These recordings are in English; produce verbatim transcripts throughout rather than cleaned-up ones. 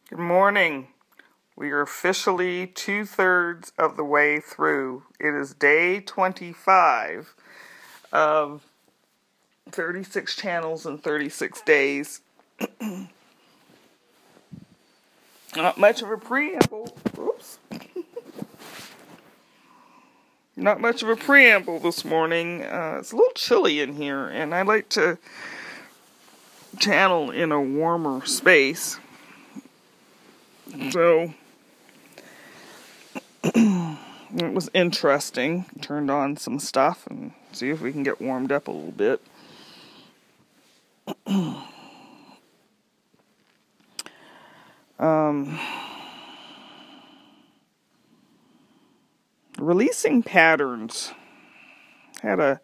Good morning. We are officially two-thirds of the way through. It is day twenty-five of thirty-six channels in thirty-six days. Not much of a preamble. Oops. Not much of a preamble this morning. Uh, it's a little chilly in here, and I like to channel in a warmer space. So it was interesting. Turned on some stuff and see if we can get warmed up a little bit. um, releasing patterns. Had a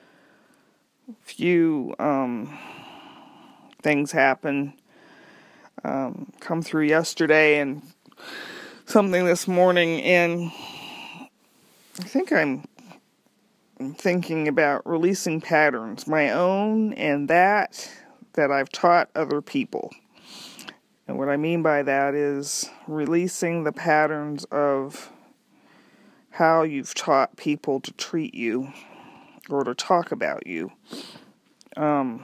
few um, things happen. Um, come through yesterday and something this morning, and I think I'm thinking about releasing patterns, my own and that that I've taught other people. And what I mean by that is releasing the patterns of how you've taught people to treat you or to talk about you. Um,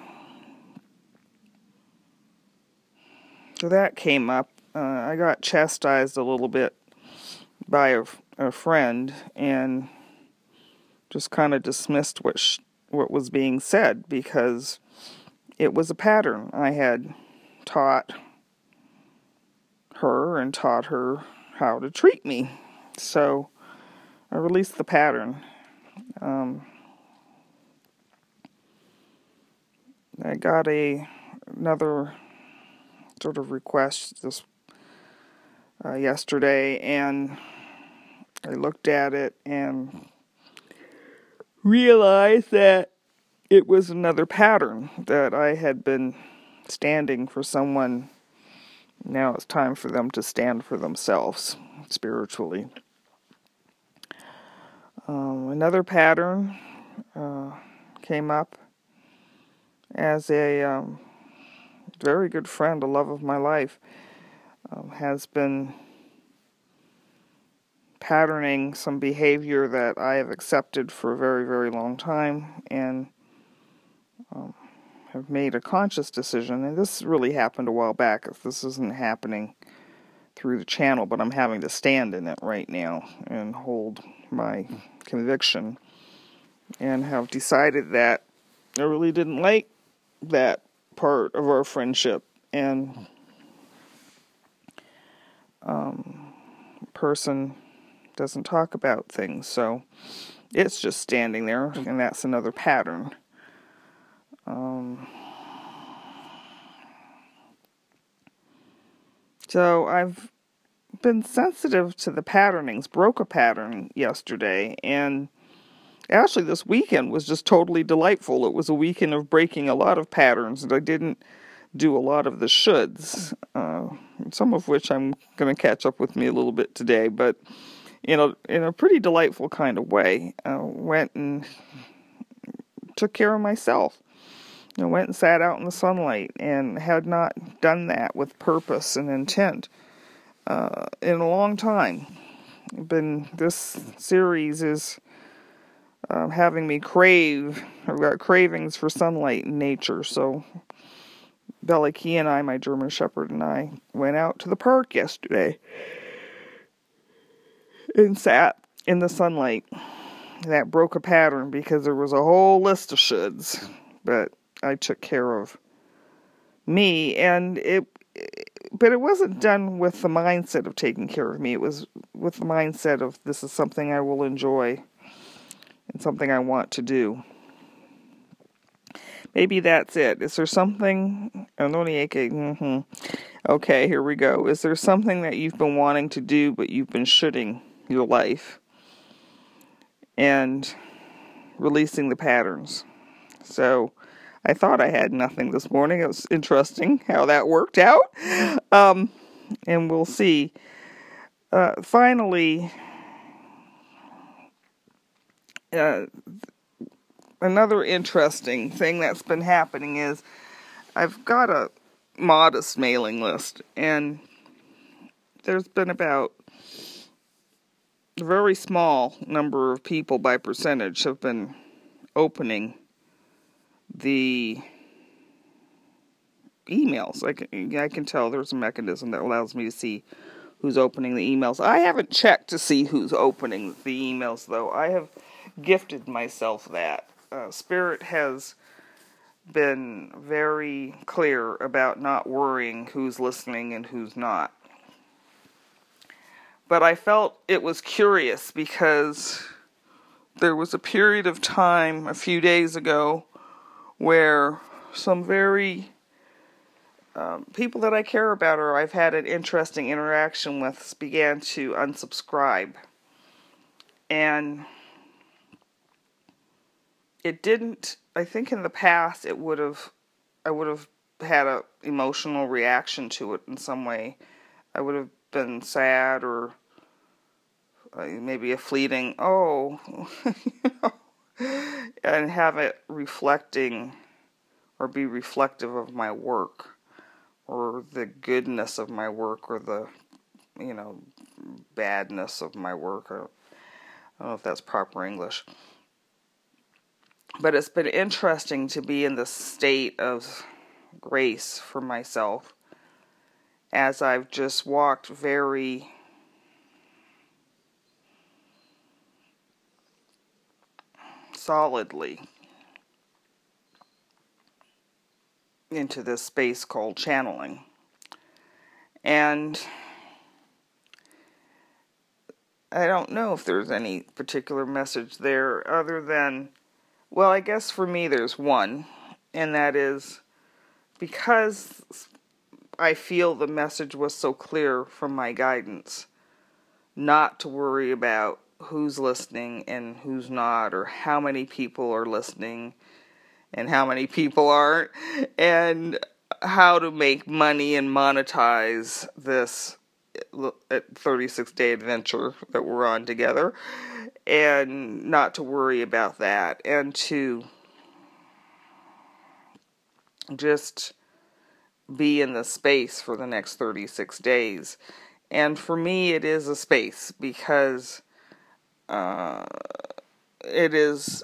so that came up. Uh, I got chastised a little bit by a, a friend and just kind of dismissed what sh- what was being said because it was a pattern I had taught her and taught her how to treat me. So I released the pattern. Um, I got a another sort of request this uh, yesterday, and I looked at it and realized that it was another pattern that I had been standing for someone. Now it's time for them to stand for themselves spiritually. Um, another pattern uh, came up as a um, very good friend, a love of my life, um, has been patterning some behavior that I have accepted for a very, very long time, and um, have made a conscious decision. And this really happened a while back. If this isn't happening through the channel, but I'm having to stand in it right now and hold my conviction, and have decided that I really didn't like that part of our friendship, and um, person doesn't talk about things, so it's just standing there, and that's another pattern. Um, so I've been sensitive to the patternings, broke a pattern yesterday, and actually this weekend was just totally delightful. It was a weekend of breaking a lot of patterns, and I didn't do a lot of the shoulds, uh, some of which I'm going to catch up with me a little bit today, but in a, in a pretty delightful kind of way. Uh, went and took care of myself. I went and sat out in the sunlight, and had not done that with purpose and intent uh, in a long time. Been this series is uh, having me crave. I've got cravings for sunlight and nature. So Bella Key and I, my German Shepherd, and I went out to the park yesterday and sat in the sunlight. That broke a pattern because there was a whole list of shoulds, but I took care of me, and it, but it wasn't done with the mindset of taking care of me. It was with the mindset of this is something I will enjoy and something I want to do. Maybe that's it. Is there something? Mm-hmm. Okay, here we go. Is there something that you've been wanting to do, but you've been shoulding your life? And releasing the patterns. So I thought I had nothing this morning. It was interesting how that worked out. Um, and we'll see. Uh, finally, uh, another interesting thing that's been happening is I've got a modest mailing list, and there's been about a very small number of people by percentage have been opening the emails. I can, I can tell there's a mechanism that allows me to see who's opening the emails. I haven't checked to see who's opening the emails, though. I have gifted myself that. Uh, Spirit has been very clear about not worrying who's listening and who's not. But I felt it was curious because there was a period of time a few days ago where some very um, people that I care about or I've had an interesting interaction with began to unsubscribe. And it didn't, I think in the past it would have, I would have had an emotional reaction to it in some way. I would have been sad or uh, maybe a fleeting, oh, you know, and have it reflecting or be reflective of my work or the goodness of my work or the, you know, badness of my work. Or, I don't know if that's proper English. But it's been interesting to be in this state of grace for myself as I've just walked very solidly into this space called channeling. And I don't know if there's any particular message there other than, well, I guess for me there's one, and that is because I feel the message was so clear from my guidance not to worry about who's listening and who's not, or how many people are listening and how many people aren't, and how to make money and monetize this thirty-six day adventure that we're on together, and not to worry about that, and to just be in the space for the next thirty-six days. And for me, it is a space because uh, it is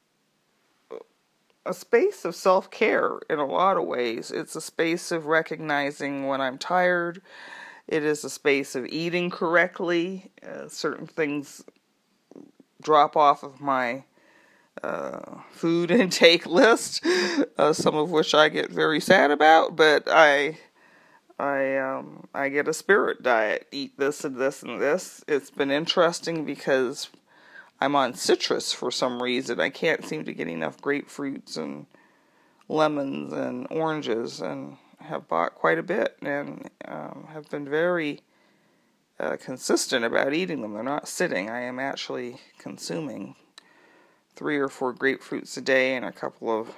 a space of self-care in a lot of ways. It's a space of recognizing when I'm tired. It is a space of eating correctly. Uh, certain things drop off of my uh, food intake list, uh, some of which I get very sad about, but I I um I get a spirit diet. Eat this and this and this. It's been interesting because I'm on citrus for some reason. I can't seem to get enough grapefruits and lemons and oranges, and have bought quite a bit and um, have been very uh, consistent about eating them. They're not sitting. I am actually consuming three or four grapefruits a day and a couple of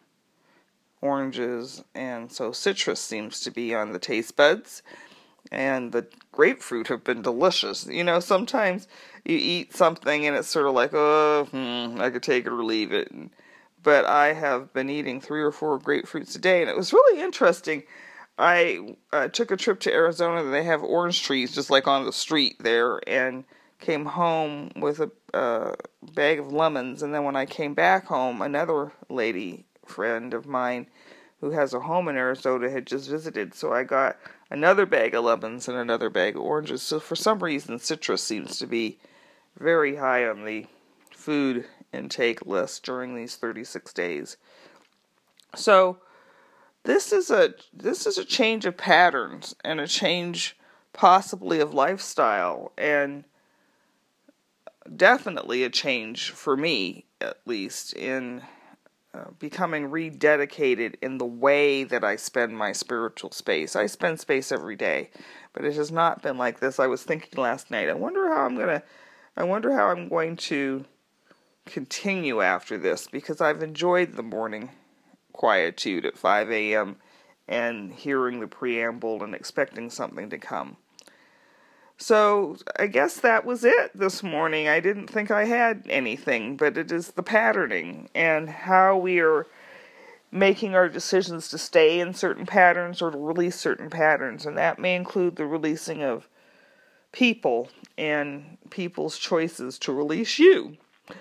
oranges, and so citrus seems to be on the taste buds, and the grapefruit have been delicious. You know, sometimes you eat something and it's sort of like, oh, hmm, I could take it or leave it, and, but I have been eating three or four grapefruits a day, and it was really interesting. I uh, took a trip to Arizona, and they have orange trees just like on the street there, and came home with a uh, bag of lemons, and then when I came back home, another lady friend of mine who has a home in Arizona had just visited, so I got another bag of lemons and another bag of oranges. So for some reason, citrus seems to be very high on the food intake list during these thirty-six days. So this is a this is a change of patterns and a change possibly of lifestyle, and definitely a change for me, at least, in uh, becoming rededicated in the way that I spend my spiritual space. I spend space every day, but it has not been like this. I was thinking last night, I wonder how I'm gonna, I wonder how I'm going to continue after this, because I've enjoyed the morning quietude at five a.m. and hearing the preamble and expecting something to come. So I guess that was it this morning. I didn't think I had anything, but it is the patterning and how we are making our decisions to stay in certain patterns or to release certain patterns. And that may include the releasing of people and people's choices to release you.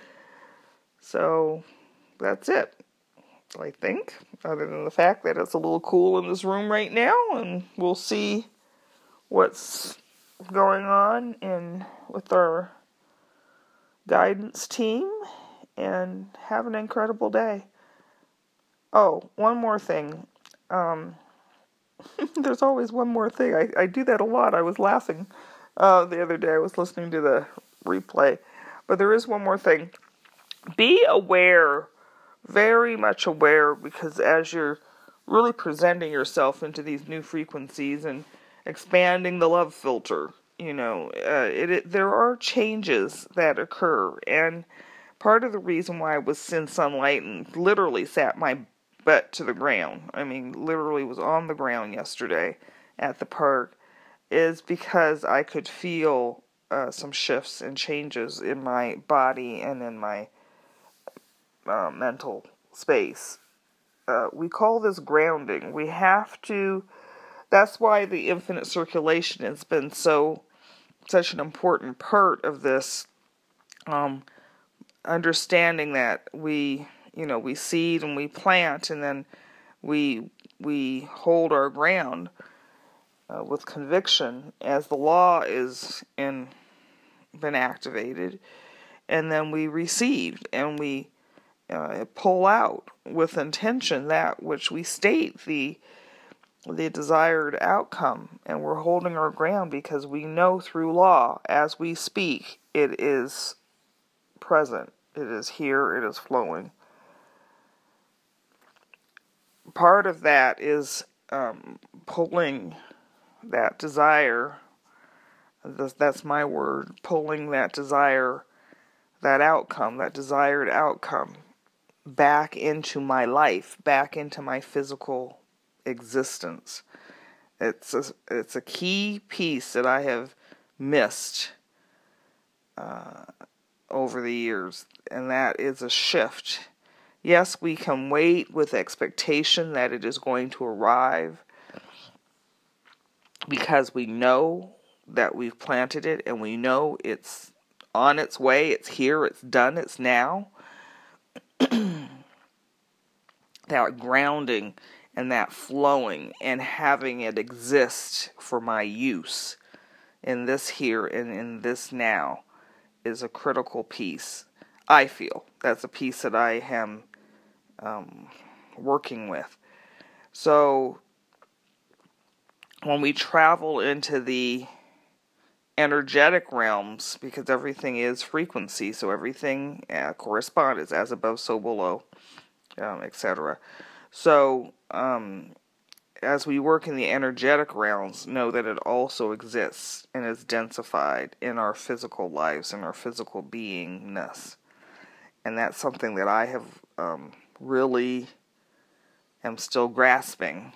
So that's it, I think, other than the fact that it's a little cool in this room right now, and we'll see what's going on in with our guidance team, and have an incredible day. Oh, one more thing. Um, there's always one more thing. I, I do that a lot. I was laughing uh, the other day. I was listening to the replay. But there is one more thing. Be aware, very much aware, because as you're really presenting yourself into these new frequencies and expanding the love filter, you know, uh, it, it there are changes that occur. And part of the reason why I was in sunlight and literally sat my butt to the ground, I mean, literally was on the ground yesterday at the park, is because I could feel uh, some shifts and changes in my body and in my uh, mental space. Uh, we call this grounding. We have to, that's why the infinite circulation has been so, such an important part of this, um, understanding that we, you know, we seed and we plant, and then we we hold our ground uh, with conviction as the law is in been activated, and then we receive and we uh, pull out with intention that which we state the the desired outcome, and we're holding our ground because we know through law as we speak it is present. It is here. It is flowing. Part of that is um, pulling that desire, that's my word, pulling that desire, that outcome, that desired outcome, back into my life, back into my physical existence. It's a, it's a key piece that I have missed uh, over the years, and that is a shift. Yes, we can wait with expectation that it is going to arrive because we know that we've planted it and we know it's on its way, it's here, it's done, it's now. That grounding and that flowing and having it exist for my use in this here and in this now is a critical piece. I feel that's a piece that I am um, working with. So when we travel into the energetic realms, because everything is frequency, so everything uh, corresponds as above, so below, um, et cetera. So um, as we work in the energetic realms, know that it also exists and is densified in our physical lives and our physical beingness. And that's something that I have um, really am still grasping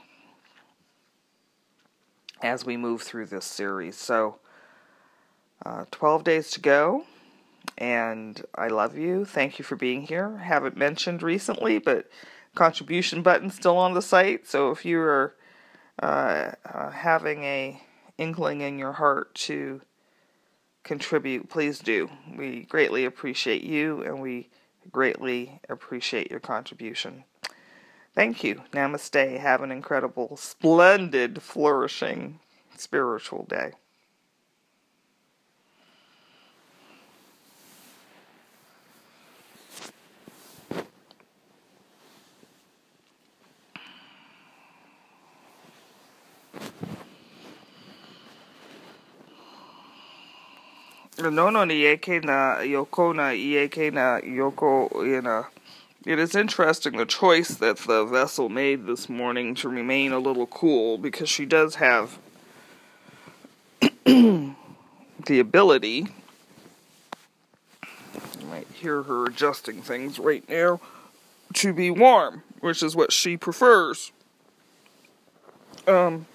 as we move through this series. So, uh, twelve days to go, and I love you. Thank you for being here. Haven't mentioned recently, but contribution button still on the site, so if you are uh, uh, having a inkling in your heart to contribute, please do. We greatly appreciate you, and we greatly appreciate your contribution. Thank you. Namaste. Have an incredible, splendid, flourishing, spiritual day. No no ni eke na yoko na ieke na yoko ina. It is interesting the choice that the vessel made this morning to remain a little cool, because she does have the ability, you might hear her adjusting things right now, to be warm, which is what she prefers. Um,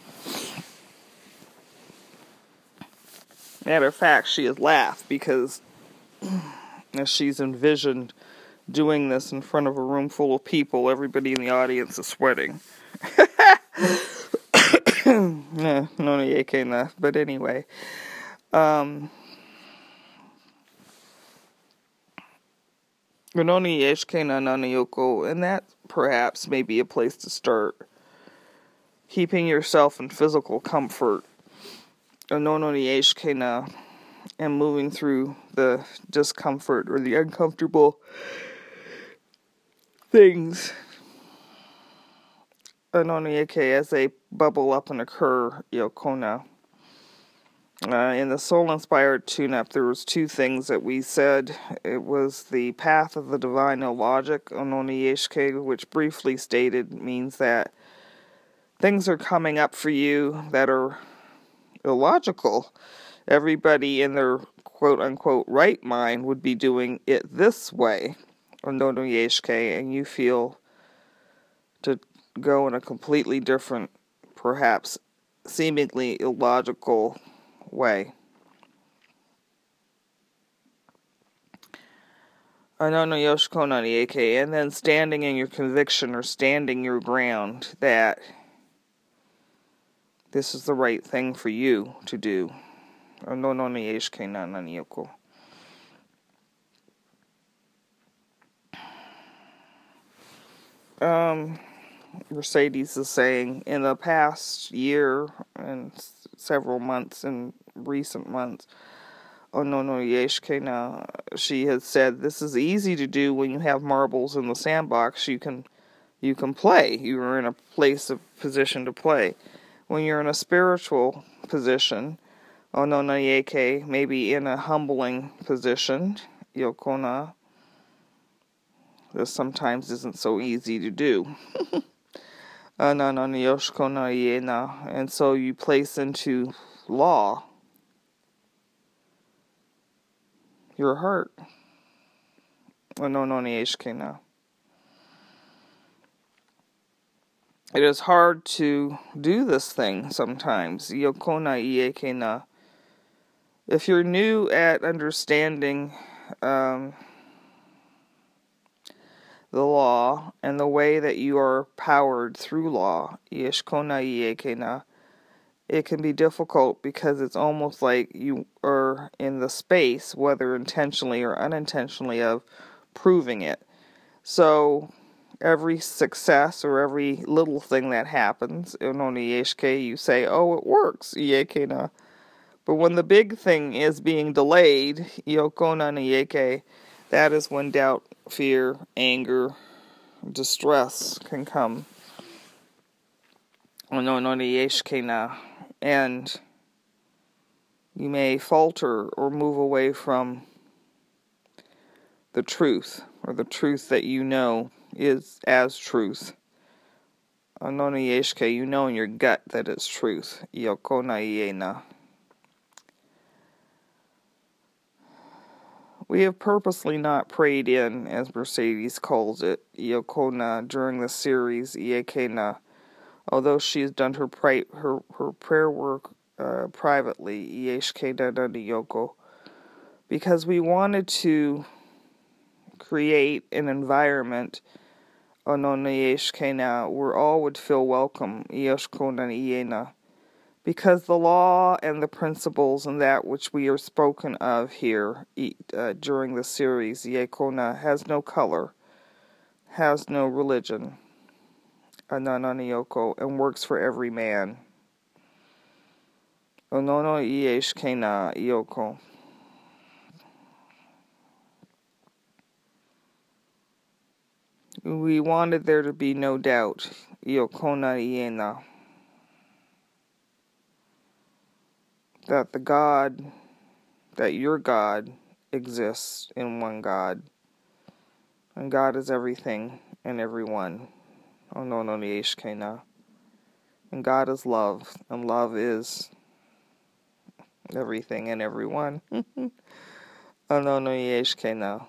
matter of fact, she has laughed because as she's envisioned doing this in front of a room full of people, everybody in the audience is sweating. Nah, no, no, but anyway, Um, Rononi Yeshkena Nanayoko, and that perhaps may be a place to start. Keeping yourself in physical comfort. Rononi Yeshkena, and moving through the discomfort or the uncomfortable things. Anoniake as they bubble up and occur, Yokona. Uh, in the soul-inspired tune-up, there was two things that we said. It was the path of the divine illogic, Ononiyeshke, which briefly stated means that things are coming up for you that are illogical. Everybody in their quote-unquote right mind would be doing it this way, Ononiyeshke, and you feel to go in a completely different, perhaps seemingly illogical way. Anono Yoshikona Nieke, and then standing in your conviction or standing your ground that this is the right thing for you to do. Anono Nieshke na Nanioko. Um, Mercedes is saying in the past year and several months and recent months, oh no no Yeshkena, she has said this is easy to do when you have marbles in the sandbox. You can you can play. You are in a place of position to play. When you're in a spiritual position, oh no no Yeke, maybe in a humbling position, Yokona, this sometimes isn't so easy to do. uh, no no Yoshkona Yena, and so you place into law your heart. Oh no no Yeshkena. It is hard to do this thing sometimes. Yokona Iekena. If you're new at understanding um, the law and the way that you are powered through law, Yeshkona Iekena, it can be difficult because it's almost like you are in the space, whether intentionally or unintentionally, of proving it. So every success or every little thing that happens, you say, oh, it works. But when the big thing is being delayed, that is when doubt, fear, anger, distress can come. And you may falter or move away from the truth, or the truth that you know is as truth. Anona Yeshke, you know in your gut that it's truth. Yokona Iena. We have purposely not prayed in, as Mercedes calls it, Yokona, during the series, Iekena, although she has done her, pra- her, her prayer work uh, privately, Ieshkena Yoko, because we wanted to create an environment where all would feel welcome, because the law and the principles and that which we are spoken of here uh, during the series, Yekona, has no color, has no religion, and works for every man. Onono Ieshkena Yoko. We wanted there to be no doubt, Yokona Iena, that the God, that your God exists in one God. And God is everything and everyone. Onono Yeshkena. And God is love, and love is everything and everyone. Onono Yeshkena.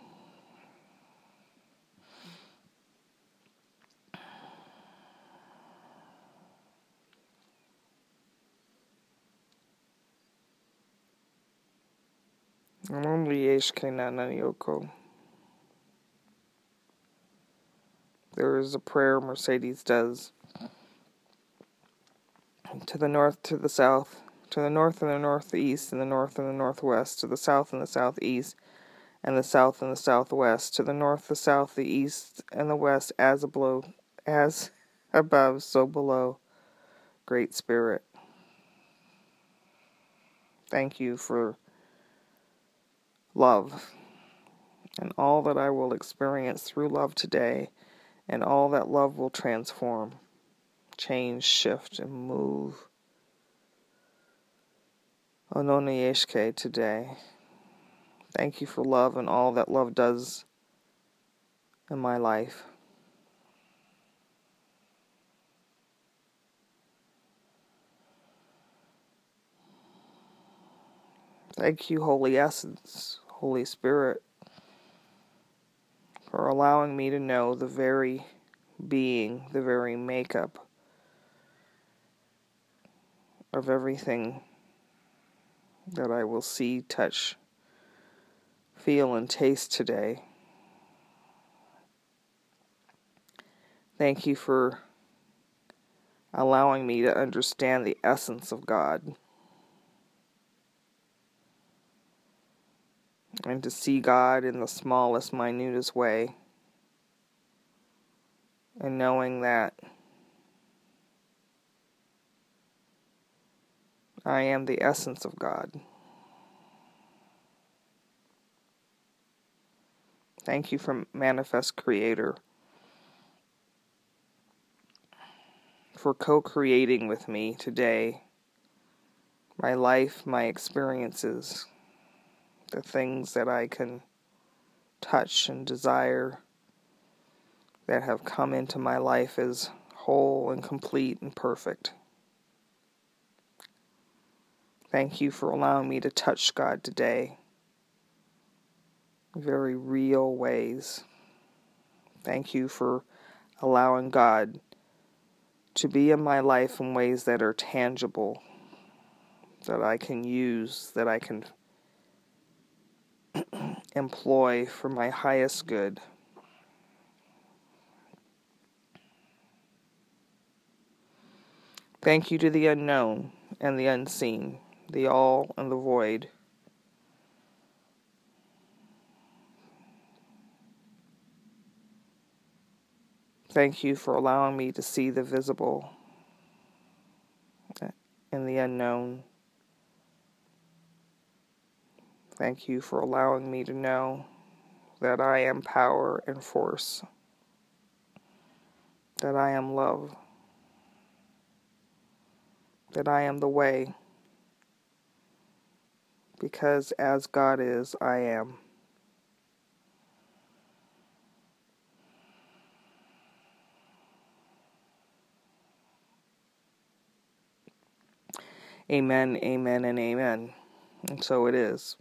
Only Yeshkena Nanyoko. There is a prayer Mercedes does. To the north, to the south, to the north and the northeast, and the north and the northwest, to the south and the southeast, and the south and the southwest, to the north, the south, the east, and the west, as above, as above, so below. Great Spirit, thank you for love, and all that I will experience through love today, and all that love will transform, change, shift, and move. Ononeyeshke today. Thank you for love and all that love does in my life. Thank you, Holy Essence, Holy Spirit, for allowing me to know the very being, the very makeup of everything that I will see, touch, feel, and taste today. Thank you for allowing me to understand the essence of God and to see God in the smallest, minutest way, and knowing that I am the essence of God. Thank you for Manifest Creator, for co-creating with me today my life, my experiences, the things that I can touch and desire that have come into my life as whole and complete and perfect. Thank you for allowing me to touch God today in very real ways. Thank you for allowing God to be in my life in ways that are tangible, that I can use, that I can employ for my highest good. Thank you to the unknown and the unseen, the all and the void. Thank you for allowing me to see the visible and the unknown. Thank you for allowing me to know that I am power and force, that I am love, that I am the way, because as God is, I am. Amen, amen, and amen. And so it is.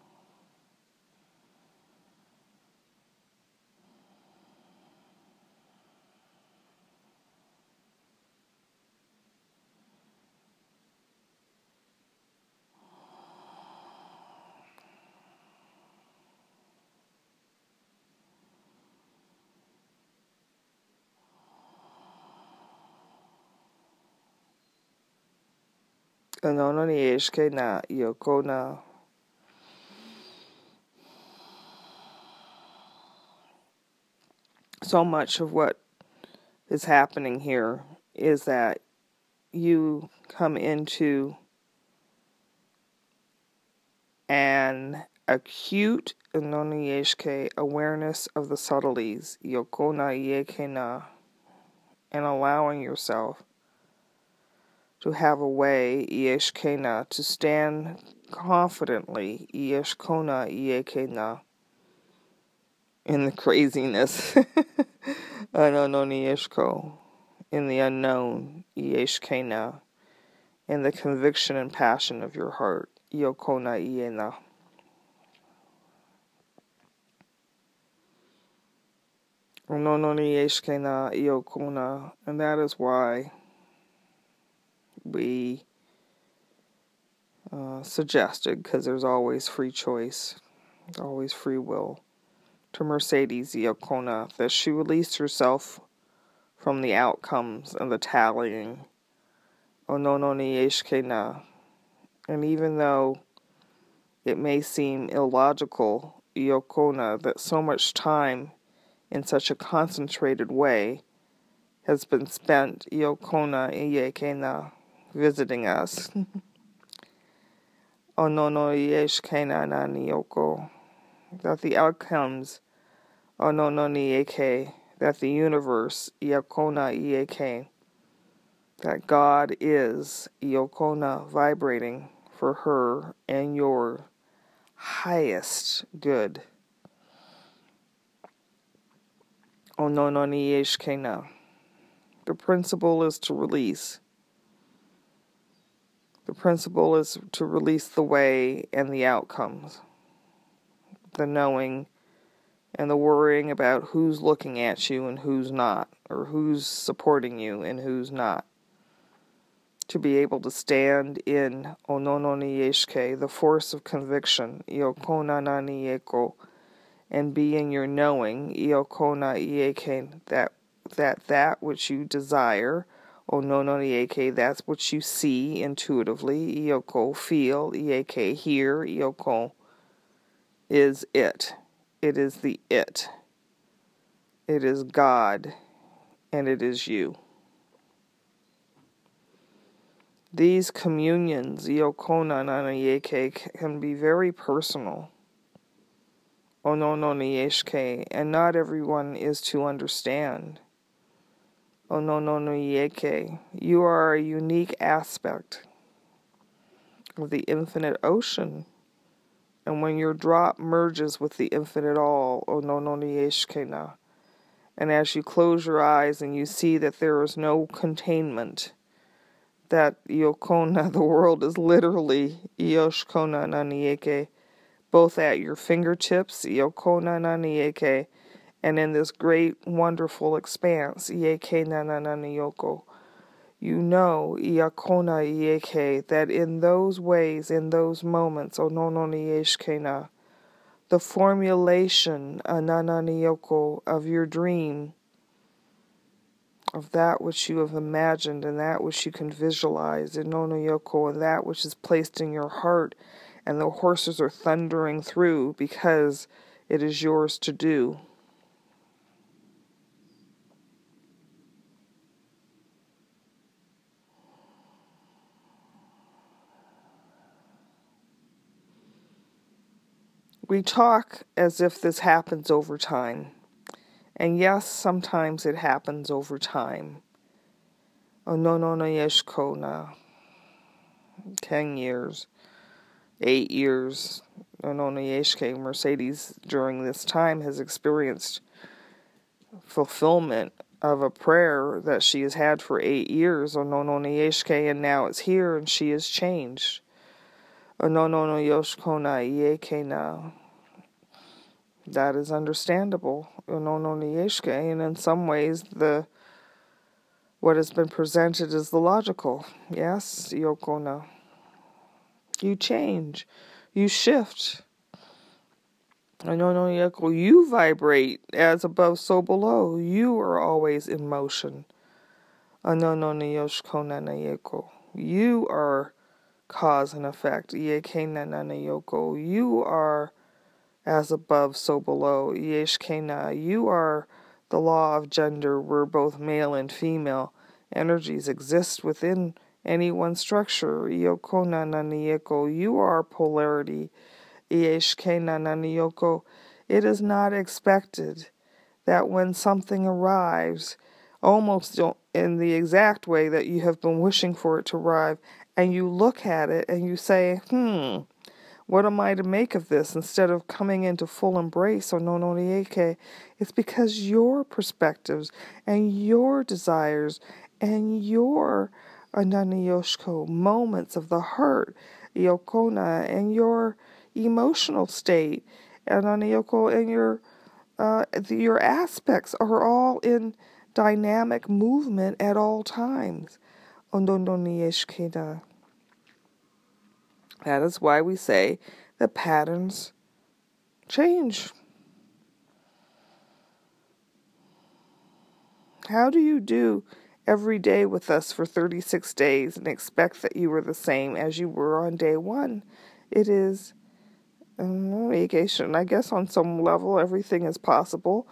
Ononeyeshke na yoko na. So much of what is happening here is that you come into an acute Ononeyeshke awareness of the subtleties, yokona yekena, and allowing yourself to have a way, Ieshkena, to stand confidently, Ieshkona Iekena, in the craziness, Anononieshko, in the unknown, Ieshkena, in the conviction and passion of your heart, Iokona Iena. Anononieshkena Iokona, and that is why we uh, suggested, because there's always free choice, always free will, to Mercedes Iokona, that she released herself from the outcomes and the tallying, Onononieshkena, And even though it may seem illogical, Iokona, that so much time in such a concentrated way has been spent, Iokona Iyekena, visiting us. Onono Ieshkena na Niyoko, that the outcomes, Onono Nieke, that the universe, Iokona Ieke, that God is, Iokona, vibrating for her and your highest good. Onono Nieshkena. The principle is to release. The principle is to release the way and the outcomes, the knowing and the worrying about who's looking at you and who's not, or who's supporting you and who's not. To be able to stand in Onono Nieshke, the force of conviction, Iokona na Nieko, and be in your knowing, Iokona Ieke, that that that which you desire, Onono Nieke, that's what you see intuitively, Ioko, feel, Ieke, hear, Ioko, is it. It is the it. It is God, and it is you. These communions, Iokona na Nieke, can be very personal, Onono Nieshke, and not everyone is to understand. Onono Nieke, you are a unique aspect of the infinite ocean, and when your drop merges with the infinite all, Onono Nieshkena, and as you close your eyes and you see that there is no containment, that Iokona, the world is literally Ioshkona na Nieke, both at your fingertips, Iokona na Nieke, and in this great, wonderful expanse, Ieke na na na Niyoko. You know, Iakona Ieke, that in those ways, in those moments, Onono Nieshkena, the formulation, Anana Niyoko, of your dream, of that which you have imagined and that which you can visualize, Inono Yoko, and that which is placed in your heart, and the horses are thundering through because it is yours to do. We talk as if this happens over time. And yes, sometimes it happens over time. Onono Yeshkona. Ten years. Eight years. Onono Yeshke, Mercedes, during this time has experienced fulfillment of a prayer that she has had for eight years. Onono Yeshke, and now it's here and she has changed. Onono Yoshkona Ieke na. That is understandable, and in some ways the what has been presented is the logical. Yes, Yokona. You change. You shift. You vibrate as above, so below. You are always in motion. You are cause and effect. You are as above, so below. Yeshkena, you are the law of gender, where both male and female energies exist within any one structure. Iokona naniyeko, you are polarity. Yeshkena naniyoko, it is not expected that when something arrives, almost in the exact way that you have been wishing for it to arrive, and you look at it and you say, hmm, what am I to make of this? Instead of coming into full embrace, or nononieke, it's because your perspectives and your desires and your ananiyoshko moments of the heart, yokona, and your emotional state, ananiyoko, and your uh, your aspects are all in dynamic movement at all times. Ondondonieshkeda. That is why we say the patterns change. How do you do every day with us for thirty-six days and expect that you were the same as you were on day one. It is vacation. I guess on some level everything is possible.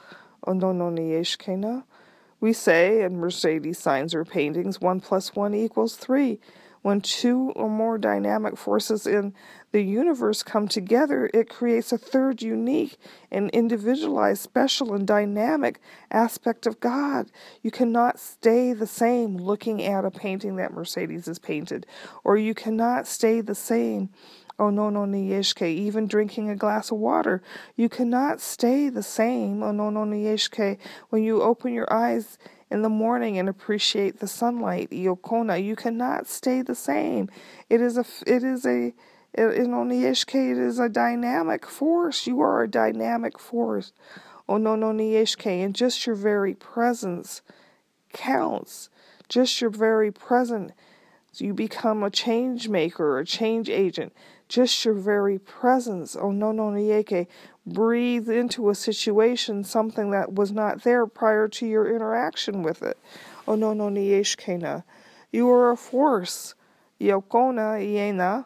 We say in Mercedes signs or paintings, one plus one equals three. When two or more dynamic forces in the universe come together, it creates a third unique and individualized, special and dynamic aspect of God. You cannot stay the same looking at a painting that Mercedes has painted, or you cannot stay the same. Oh no no niyeshke, even drinking a glass of water. You cannot stay the same. Oh no no niyeshke, when you open your eyes in the morning and appreciate the sunlight. Iokona, you cannot stay the same. It is a it is a in Oniyeshke, it is a dynamic force. You are a dynamic force. Oh no no niyeshke, and just your very presence counts. Just your very presence. You become a change maker, a change agent. Just your very presence, oh no no nieke, breathe into a situation something that was not there prior to your interaction with it. Oh no no nieshkena. You are a force. Yokona iena.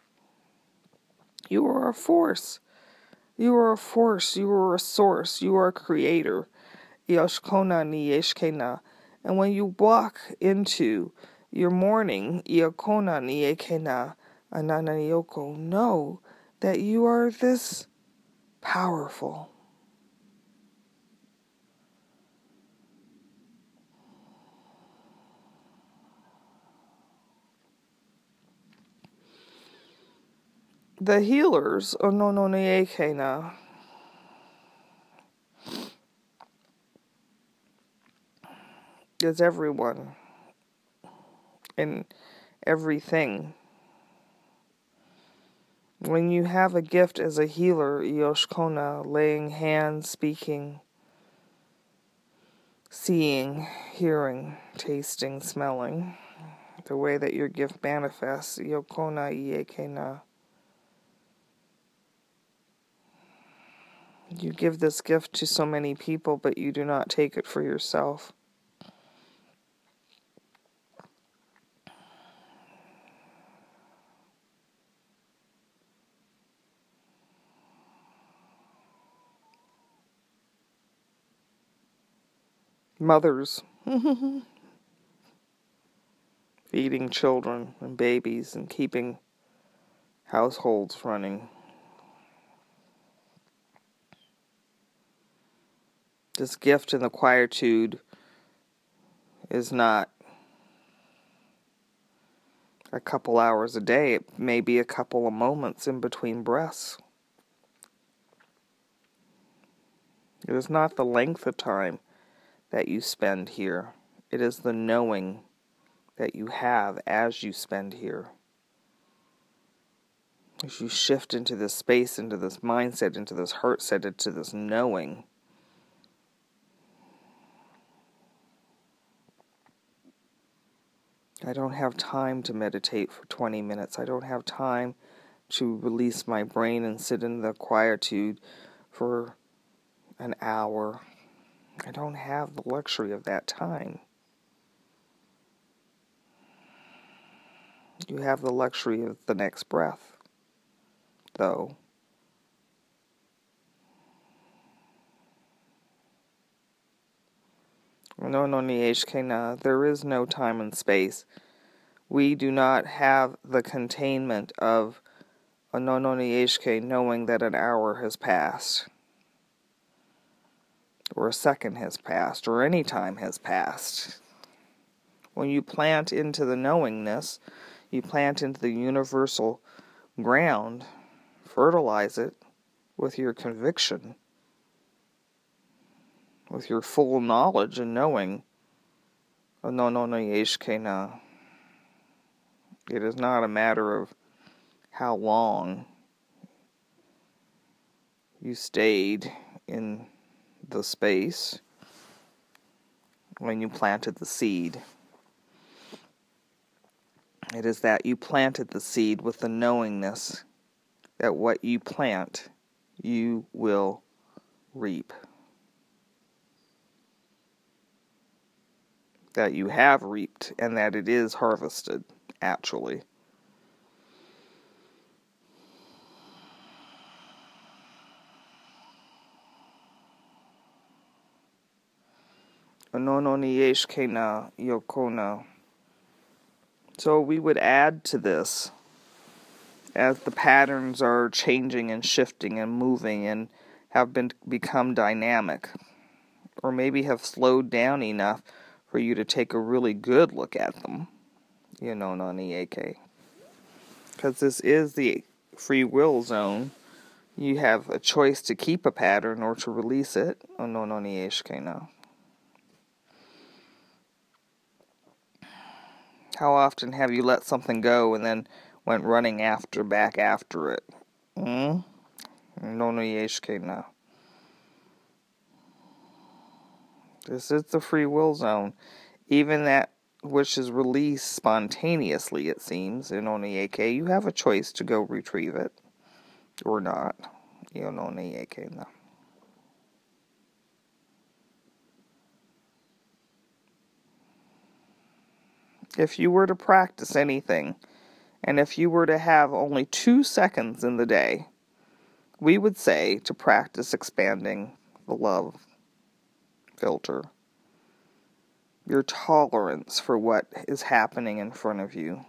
You are a force. You are a force. You are a source. You are a creator. Yoshkona nieshkena. And when you walk into your morning, Iokona niekena, Ananayoko, know that you are this powerful. The healers, Onononiekena, is everyone and everything. When you have a gift as a healer, Yoshkona, laying hands, speaking, seeing, hearing, tasting, smelling, the way that your gift manifests, Yokona Iekena. You give this gift to so many people, but you do not take it for yourself. Mothers feeding children and babies and keeping households running. This gift in the quietude is not a couple hours a day. It may be a couple of moments in between breaths. It is not the length of time that you spend here. It is the knowing that you have as you spend here. As you shift into this space, into this mindset, into this heart set, into this knowing. I don't have time to meditate for twenty minutes. I don't have time to release my brain and sit in the quietude for an hour. I don't have the luxury of that time. You have the luxury of the next breath, though. No, no, Nieshkena, there is no time and space. We do not have the containment of a no, no, Nieshke knowing that an hour has passed, or a second has passed, or any time has passed. When you plant into the knowingness, you plant into the universal ground, fertilize it with your conviction, with your full knowledge and knowing. Oh, no, no, no, yeshkena. It is not a matter of how long you stayed in the space when you planted the seed. It is that you planted the seed with the knowingness that what you plant, you will reap. that you have reaped and that it is harvested, actually. Onono ni yeshkena yokona. So we would add to this as the patterns are changing and shifting and moving and have been become dynamic, or maybe have slowed down enough for you to take a really good look at them. You know, nani ake. Because this is the free will zone. You have a choice to keep a pattern or to release it. Onono ni yeshkena. How often have you let something go and then went running after, back after it? Hmm? No, no, yeshkena. This is the free will zone. Even that which is released spontaneously, it seems, in Oniyake, you have a choice to go retrieve it or not. You know, Oniyake. If you were to practice anything, and if you were to have only two seconds in the day, we would say to practice expanding the love filter. Your tolerance for what is happening in front of you.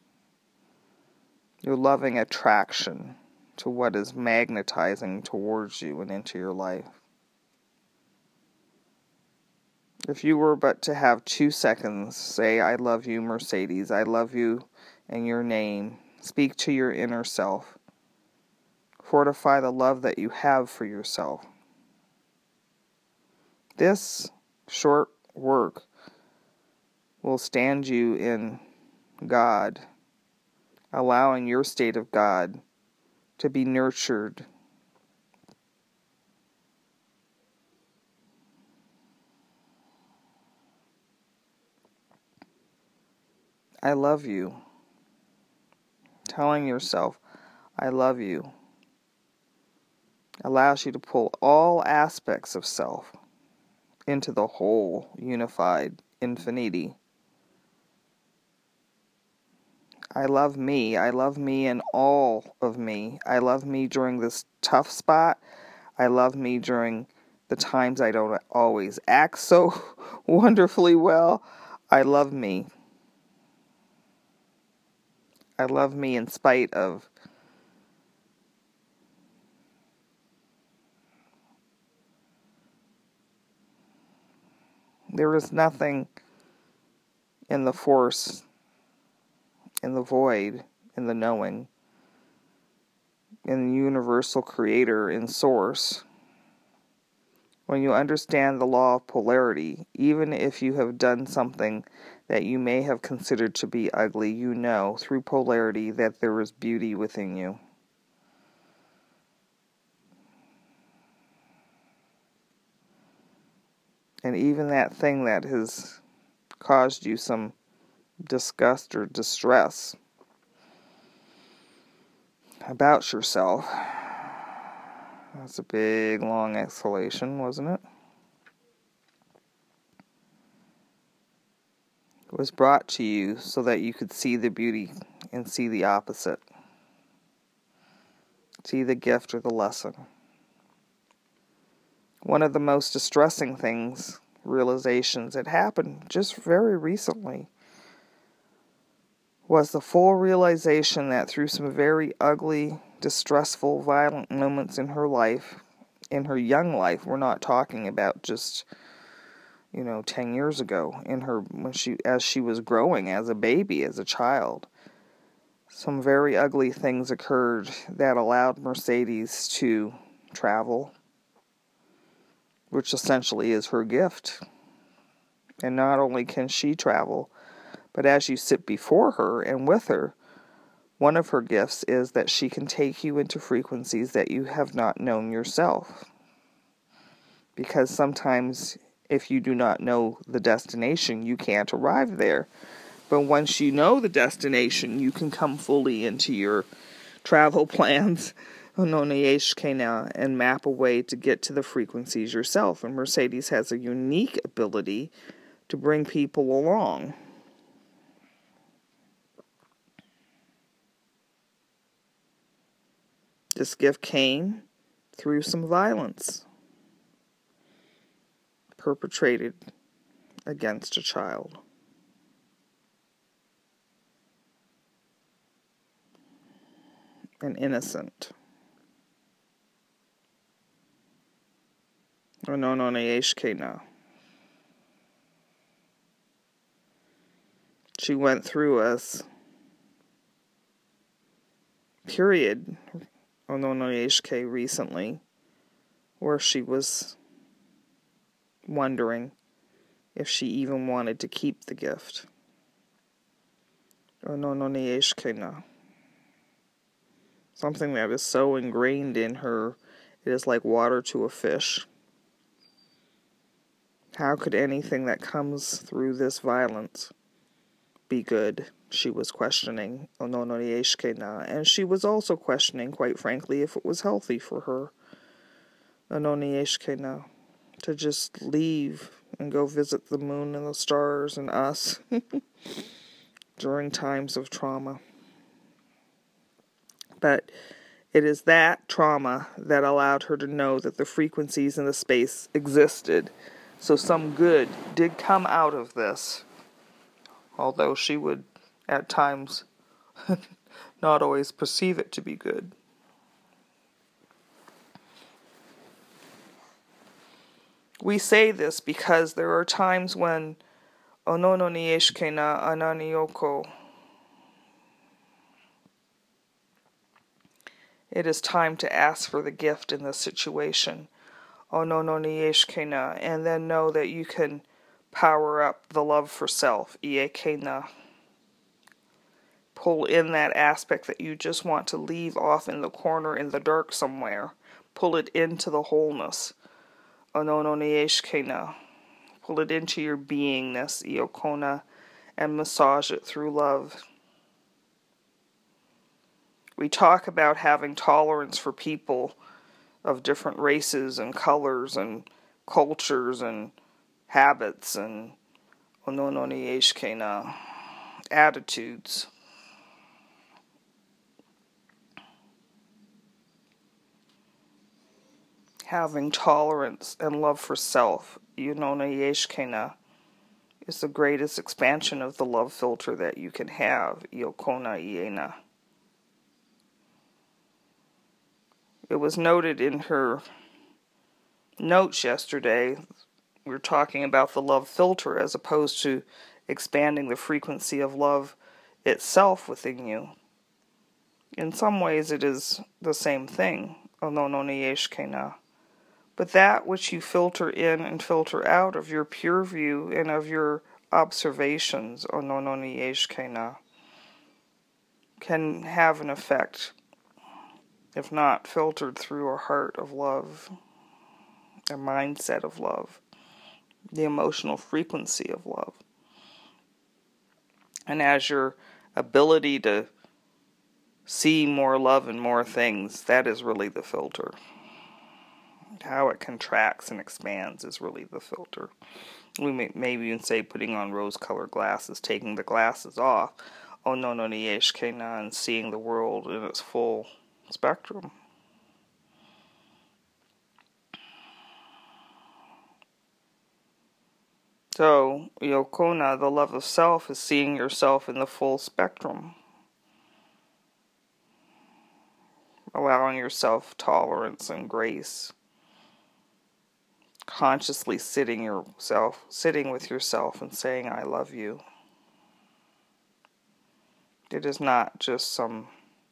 Your loving attraction to what is magnetizing towards you and into your life. If you were but to have two seconds, say, I love you, Mercedes. I love you in your name. Speak to your inner self. Fortify the love that you have for yourself. This short work will stand you in God, allowing your state of God to be nurtured. I love you. Telling yourself, I love you, allows you to pull all aspects of self into the whole, unified infinity. I love me. I love me and all of me. I love me during this tough spot. I love me during the times I don't always act so wonderfully well. I love me. I love me in spite of there is nothing in the force, in the void, in the knowing, in the universal creator, in source. When you understand the law of polarity, even if you have done something that you may have considered to be ugly, you know through polarity that there is beauty within you. And even that thing that has caused you some disgust or distress about yourself, that's a big, long exhalation, wasn't it? It was brought to you so that you could see the beauty and see the opposite. See the gift or the lesson. One of the most distressing things, realizations that happened just very recently, was the full realization that through some very ugly, distressful, violent moments in her life, in her young life, we're not talking about just, you know, ten years ago, in her, when she, as she was growing as a baby, as a child, some very ugly things occurred that allowed Mercedes to travel, which essentially is her gift. And not only can she travel, but as you sit before her and with her, one of her gifts is that she can take you into frequencies that you have not known yourself. Because sometimes if you do not know the destination, you can't arrive there. But once you know the destination, you can come fully into your travel plans and map a way to get to the frequencies yourself. And Mercedes has a unique ability to bring people along. This gift came through some violence perpetrated against a child. An innocent. Onononieshkena. She went through a period, Onononieshke, recently, where she was wondering if she even wanted to keep the gift. Onononieshkena. Something that is so ingrained in her, it is like water to a fish. How could anything that comes through this violence be good? She was questioning Onononieshkena, and she was also questioning, quite frankly, if it was healthy for her, Onononieshkena, to just leave and go visit the moon and the stars and us during times of trauma. But it is that trauma that allowed her to know that the frequencies in the space existed. So some good did come out of this, although she would at times not always perceive it to be good. We say this because there are times when Onononieshkena Ananioko, it is time to ask for the gift in this situation, Onononieshkena, and then know that you can power up the love for self, Iekena. Pull in that aspect that you just want to leave off in the corner in the dark somewhere. Pull it into the wholeness, Onononieshkena. Pull it into your beingness, Iokona, and massage it through love. We talk about having tolerance for people of different races and colors and cultures and habits and Onononieshkena attitudes. Having tolerance and love for self, Onononieshkena, is the greatest expansion of the love filter that you can have, Iokona Iena. It was noted in her notes yesterday, we were talking about the love filter as opposed to expanding the frequency of love itself within you. In some ways it is the same thing, Onononieshkena. But that which you filter in and filter out of your pure view and of your observations, Onononieshkena, can have an effect, if not filtered through a heart of love, a mindset of love, the emotional frequency of love. And as your ability to see more love and more things, that is really the filter. How it contracts and expands is really the filter. We may maybe even say putting on rose-colored glasses, taking the glasses off, Onononieshkena, and seeing the world in its full spectrum. So, Iokona, the love of self, is seeing yourself in the full spectrum. Allowing yourself tolerance and grace. Consciously sitting yourself, sitting with yourself and saying, I love you. It is not just some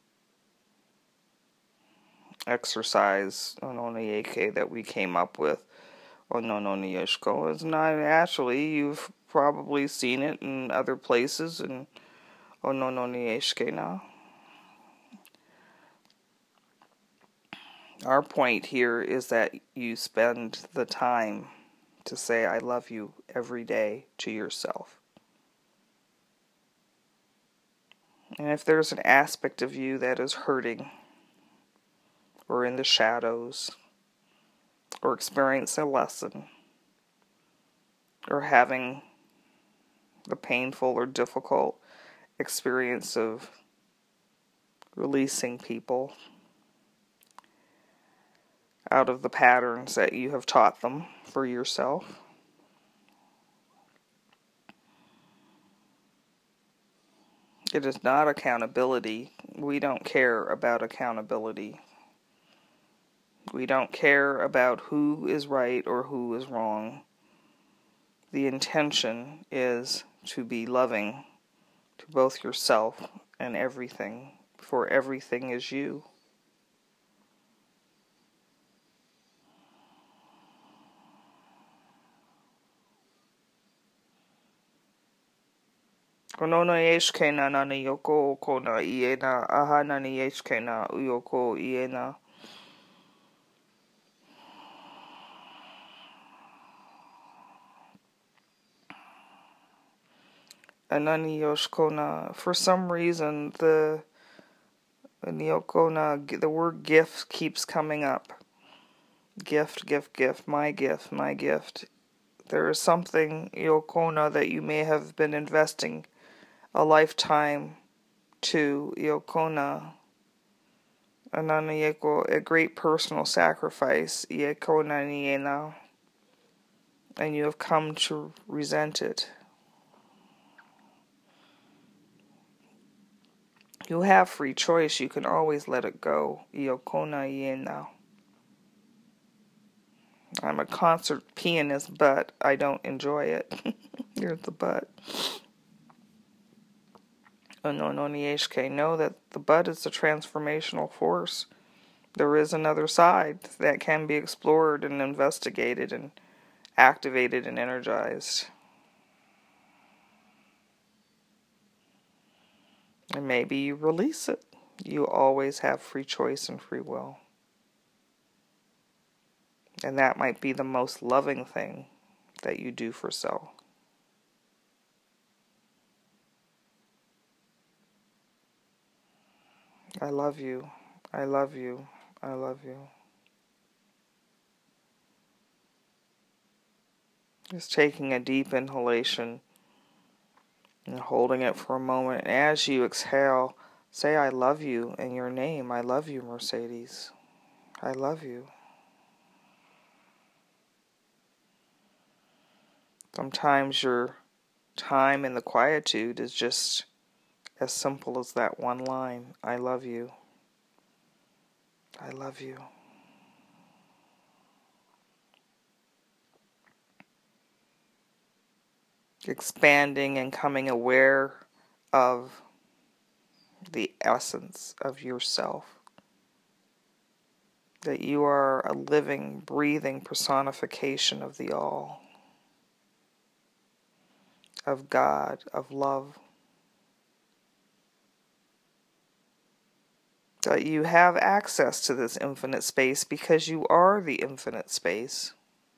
exercise, Onononieke, that we came up with, Onononieshko. It's not actually, you've probably seen it in other places, in Onononieshkena. Our point here is that you spend the time to say, I love you every day to yourself. And if there's an aspect of you that is hurting, or in the shadows, or experiencing a lesson, or having the painful or difficult experience of releasing people out of the patterns that you have taught them for yourself. It is not accountability. We don't care about accountability. We don't care about who is right or who is wrong. The intention is to be loving to both yourself and everything, for everything is you. Kono na yeshke na na yoko kona iena aha na ni yeshke na uyoko iena. Anani yoshkona. For some reason, the Nyokona, the word gift keeps coming up. Gift, gift, gift, my gift, my gift. There is something, Yokona, that you may have been investing a lifetime to, Yokona. Ananayeko, a great personal sacrifice, Yekona Niena. And you have come to resent it. You have free choice. You can always let it go. Yokona Yena. I'm a concert pianist, but I don't enjoy it. Here's the but. Onononieshke. Know that the but is a transformational force. There is another side that can be explored and investigated and activated and energized. And maybe you release it. You always have free choice and free will. And that might be the most loving thing that you do for self. I love you. I love you. I love you. Just taking a deep inhalation and holding it for a moment. And as you exhale, say, I love you in your name. I love you, Mercedes. I love you. Sometimes your time in the quietude is just as simple as that one line. I love you. I love you. Expanding and coming aware of the essence of yourself. That you are a living, breathing personification of the all. Of God, of love. That you have access to this infinite space because you are the infinite space.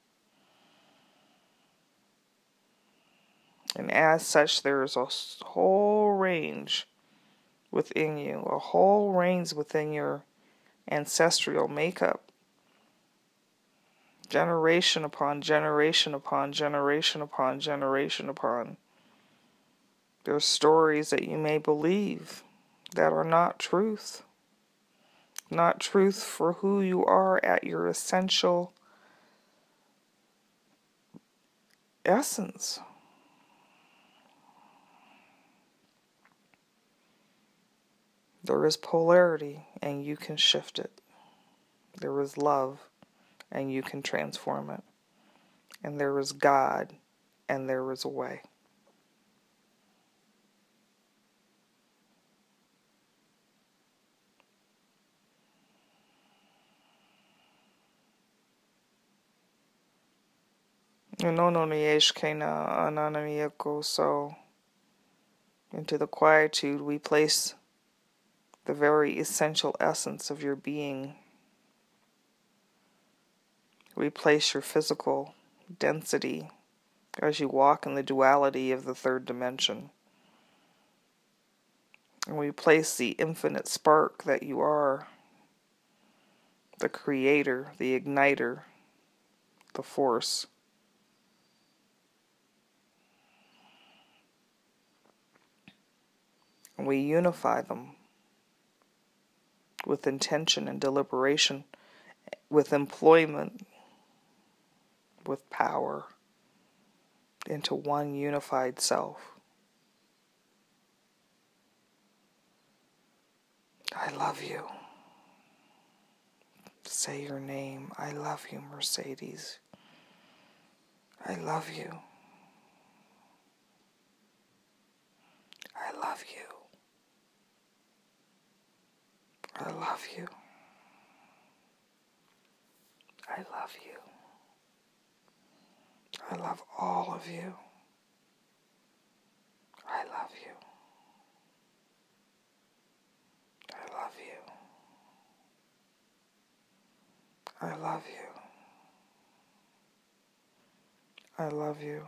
And as such, there is a whole range within you, a whole range within your ancestral makeup. Generation upon generation upon generation upon generation upon. There are stories that you may believe that are not truth. Not truth for who you are at your essential essence. There is polarity, and you can shift it. There is love, and you can transform it. And there is God, and there is a way. So, into the quietude, we place the very essential essence of your being. We place your physical density as you walk in the duality of the third dimension. And we place the infinite spark that you are, the creator, the igniter, the force. We unify them with intention and deliberation, with employment, with power, into one unified self. I love you. Say your name. I love you, Mercedes. I love you. I love you. I love you. I love you. I love all of you. I love you. I love you. I love you. I love you.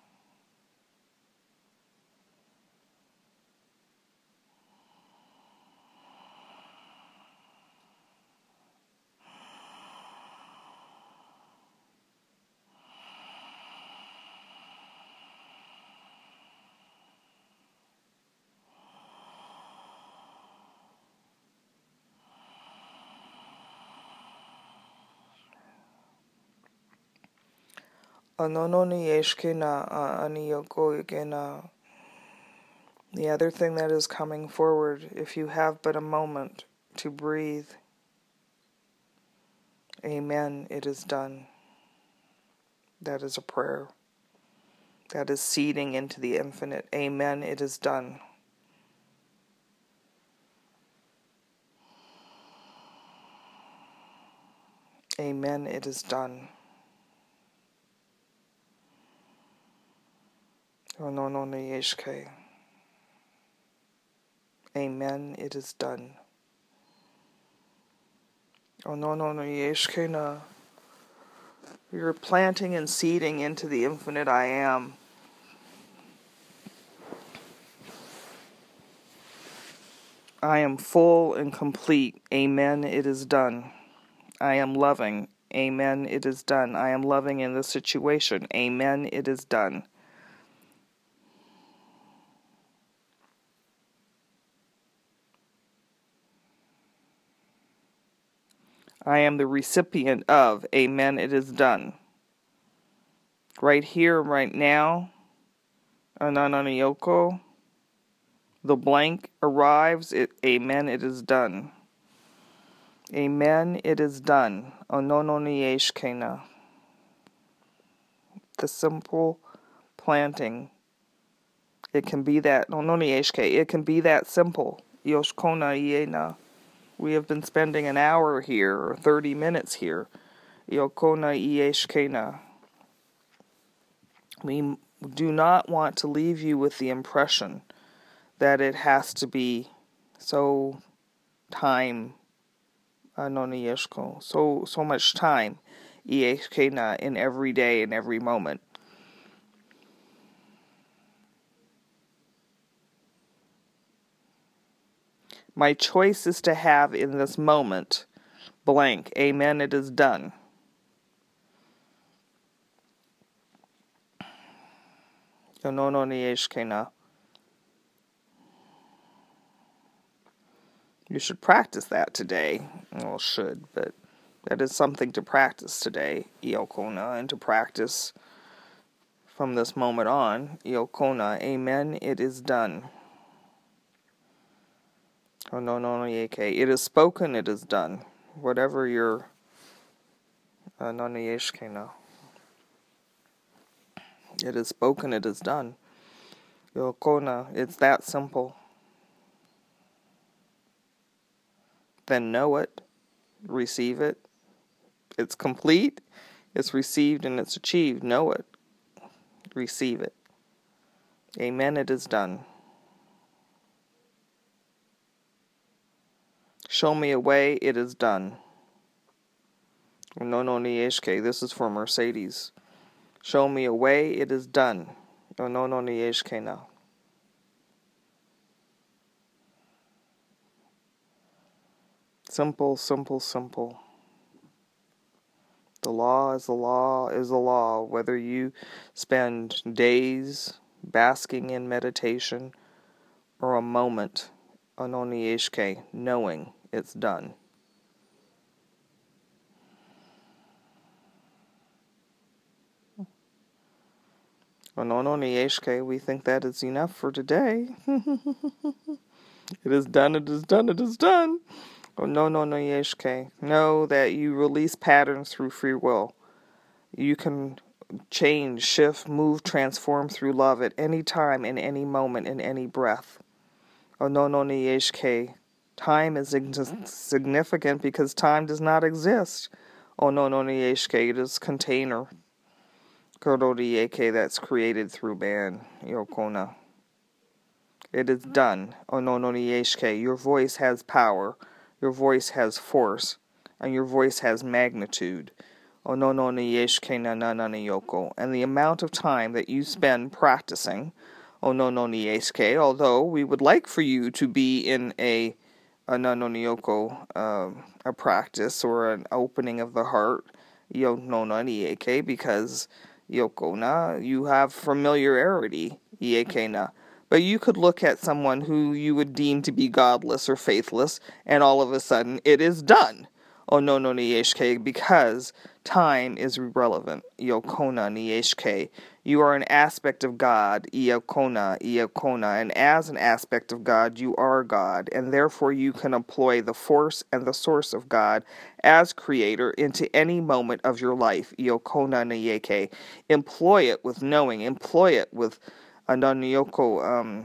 Anononi eshkena aniyoko igena. The other thing that is coming forward, if you have but a moment to breathe, amen, it is done. That is a prayer. That is seeding into the infinite. Amen, it is done. Amen, it is done. Anononi eshke. Amen, it is done. Anononi eshkena. You're planting and seeding into the infinite I am. I am full and complete. Amen, it is done. I am loving. Amen, it is done. I am loving in this situation. Amen, it is done. I am the recipient of. Amen, it is done. Right here, right now, Ananayoko, the blank arrives. It, amen, it is done. Amen, it is done. Onononieshkena. The simple planting. It can be that. Ononieshke. It can be that simple. Yoshkona iena. We have been spending an hour here, or thirty minutes here. Yokona ieshkena. We do not want to leave you with the impression that it has to be so time, anoniyeshko, so so much time, ieshkena, in every day, in every moment. My choice is to have in this moment, blank, amen, it is done. Yonononieshkena. You should practice that today. Well, should, but that is something to practice today, Iokona, and to practice from this moment on, Iokona, amen, it is done. Oh, no, no, no, yeke. It is spoken, it is done. Whatever your, uh, no, no, yeshkena. It is spoken, it is done. Iokona, it's that simple. Then know it, receive it. It's complete, it's received, and it's achieved. Know it, receive it. Amen, it is done. Show me a way, it is done. No, no, nieshke. This is for Mercedes. Show me a way, it is done. No, no, no, nieshke now. Simple, simple, simple. The law is the law is the law, whether you spend days basking in meditation or a moment, ononieshke, knowing it's done. Ononieshke, we think that is enough for today. It is done, it is done, it is done. Ononieshke, know that you release patterns through free will. You can change, shift, move, transform through love at any time, in any moment, in any breath. Ononieshke, time is significant because time does not exist. Ononieshke, it is container. Kororieke, that's created through man. Yokona. It is done. Ononieshke, your voice has power, your voice has force, and your voice has magnitude. Ononieshke nanananiyoko. And the amount of time that you spend practicing Ononieshke, although we would like for you to be in a a nanoniyoko, uh, a practice or an opening of the heart, yonononieke, because yokona, you have familiarity, iekena. But you could look at someone who you would deem to be godless or faithless, and all of a sudden it is done. Onononieshke, because time is irrelevant. Yokona nieshke. You are an aspect of God, iokona, iokona, and as an aspect of God, you are God, and therefore you can employ the force and the source of God as creator into any moment of your life, iokona nieke. Employ it with knowing, employ it with ananyoko, um,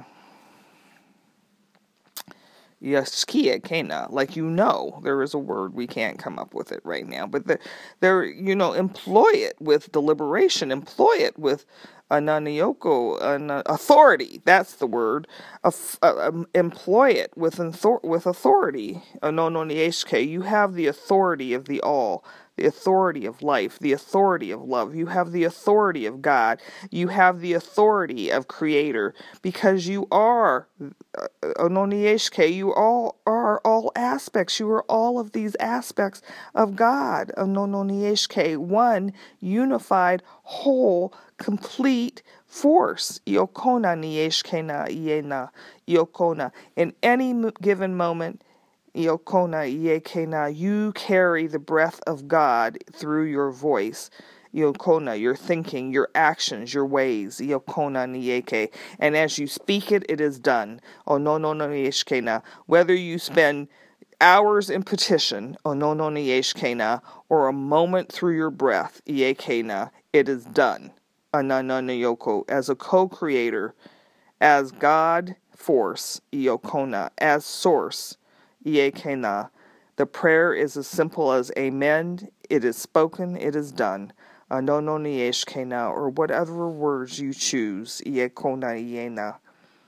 Yaskia kena, like you know, there is a word, we can't come up with it right now, but the, there, you know, employ it with deliberation, employ it with ananioko, an authority, that's the word, uh, um, employ it with, author- with authority, anononieshke, you have the authority of the all, the authority of life, the authority of love. You have the authority of God. You have the authority of Creator, because you are Ononieshke. You all are all aspects. You are all of these aspects of God. Ononieshke, one unified, whole, complete force. Iokona nieshkena iena. Iokona. In any given moment, Iokona iekena, you carry the breath of God through your voice. Iokona, your thinking, your actions, your ways. Iokona nieke. And as you speak it, it is done. Onononieshkena. Whether you spend hours in petition, onononieshkena, or a moment through your breath, iekena, it is done. Anananayoko. As a co-creator, as God force, Iokona, as source, Iekena. The prayer is as simple as amen, it is spoken, it is done. Anononieshkena, or whatever words you choose, Iekona Iena.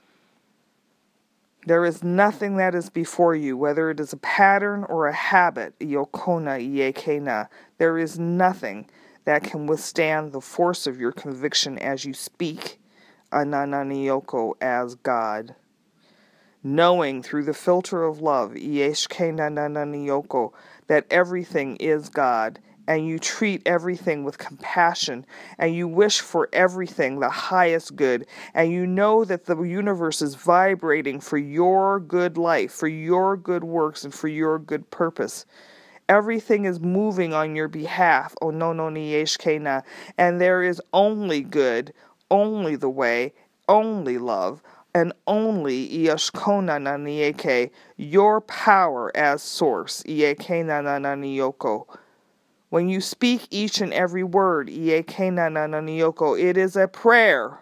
There is nothing that is before you, whether it is a pattern or a habit, Iokona Iekena. There is nothing that can withstand the force of your conviction as you speak, Anananioko, as God. Knowing through the filter of love, Ieshkenanananioko, that everything is God, and you treat everything with compassion, and you wish for everything the highest good, and you know that the universe is vibrating for your good life, for your good works, and for your good purpose. Everything is moving on your behalf, Onononieshkena, and there is only good, only the way, only love, and only Iashkona Nanieke, your power as source, Iekena Nananioko. When you speak each and every word, Iekena Nananioko, it is a prayer.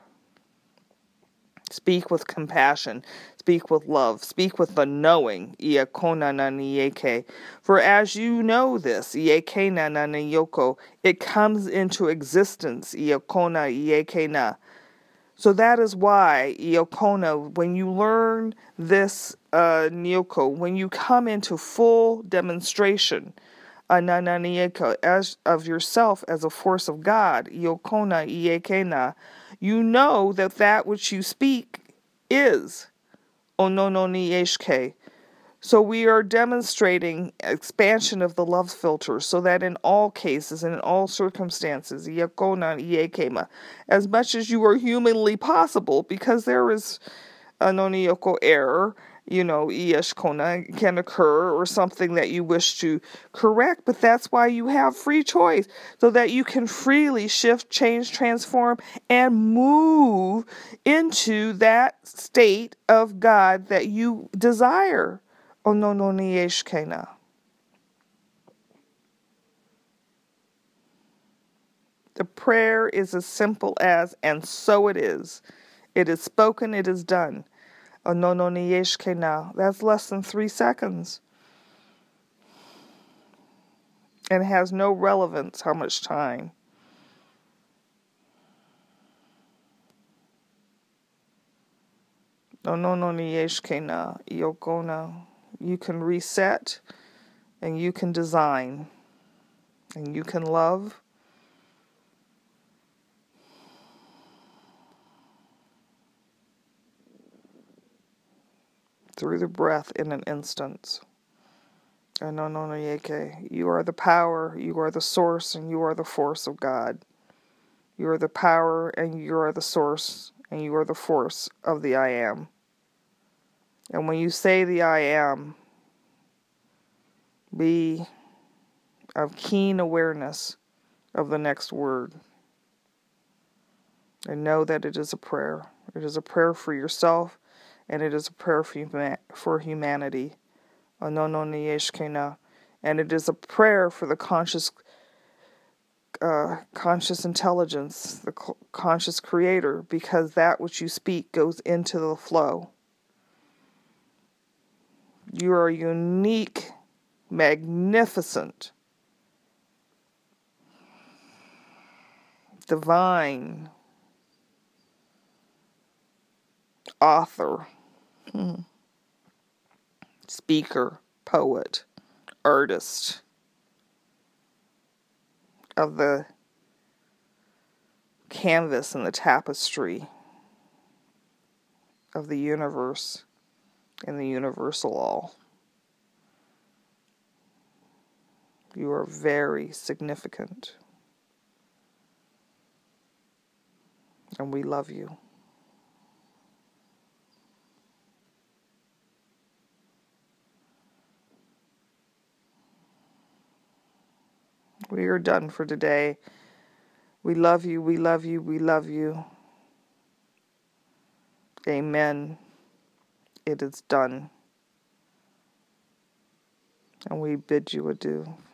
Speak with compassion, speak with love, speak with the knowing, Iekona Nanieke. For as you know this, Iekena Naniyoko, it comes into existence, Iekona Iekena. So that is why, Iokona, when you learn this uh, Nyoko, when you come into full demonstration Anananieka, as of yourself as a force of God, Iokona Iekena, you know that that which you speak is Onononieshke. So we are demonstrating expansion of the love filter so that in all cases and in all circumstances, Iekona Iekema, as much as you are humanly possible, because there is anonioko error, you know, ieshkona, can occur, or something that you wish to correct, but that's why you have free choice, so that you can freely shift, change, transform, and move into that state of God that you desire. Onononieshkena. The prayer is as simple as, and so it is. It is spoken, it is done. Onononieshkena. That's less than three seconds. And it has no relevance how much time. Onononieshkena. Iokona. You can reset, and you can design, and you can love. Through the breath in an instant. Onononieke. You are the power, you are the source, and you are the force of God. You are the power, and you are the source, and you are the force of the I Am. And when you say the I Am, be of keen awareness of the next word. And know that it is a prayer. It is a prayer for yourself, and it is a prayer for, huma- for humanity. Onononieshkena. And it is a prayer for the conscious uh, conscious intelligence, the co- conscious creator, because that which you speak goes into the flow. You are unique, magnificent, divine author, hmm. speaker, poet, artist of the canvas and the tapestry of the universe and the universal all. You are very significant, and we love you. We are done for today. We love you, we love you, we love you. Amen. It is done. And we bid you adieu.